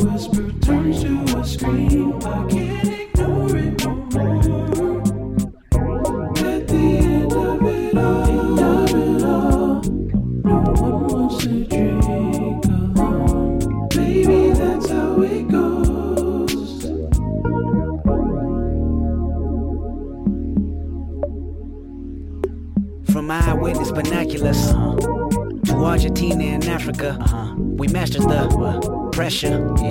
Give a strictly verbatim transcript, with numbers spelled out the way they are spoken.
whisper turns to a scream. I can't ignore it no more. At the end of it all, of it all, no one wants to drink alone. Baby, that's how it goes. From eyewitness binoculars uh-huh. to Argentina and Africa, uh-huh. we mastered the uh, pressure.